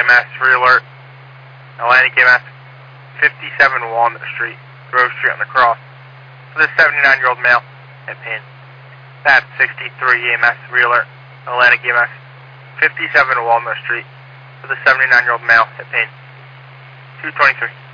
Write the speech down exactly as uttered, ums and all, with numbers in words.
M S, re-alert. Atlantic E M S, fifty-seven Walnut Street, Grove Street on the cross. For the seventy-nine-year-old male at pain. Pat sixty-three E M S, re-alert. Atlantic E M S, fifty-seven Walnut Street. For the seventy-nine-year-old male at pain. two twenty-three.